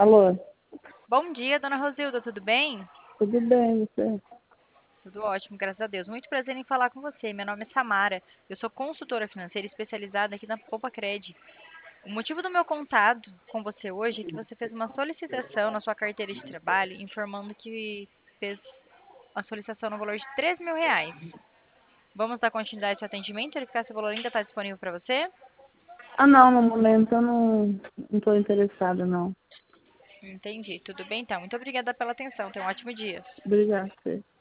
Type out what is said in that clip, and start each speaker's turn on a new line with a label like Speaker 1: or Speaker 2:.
Speaker 1: Alô,
Speaker 2: Bom dia, dona Rosilda, tudo bem?
Speaker 1: tudo bem, você?
Speaker 2: Tudo ótimo, graças a Deus. Muito prazer em falar com você. Meu nome é Samara. Eu sou consultora financeira especializada aqui na Poupa-Cred. O motivo do meu contato com você hoje é que você fez uma solicitação na sua carteira de trabalho informando que fez uma solicitação no valor de R$ 3.000. Vamos dar continuidade a esse atendimento, verificar se o valor ainda está disponível para você?
Speaker 1: Ah, não, no momento eu não tô interessada, não.
Speaker 2: Entendi. Tudo bem, então. Muito obrigada pela atenção. Tenha um ótimo dia.
Speaker 1: Obrigada, você.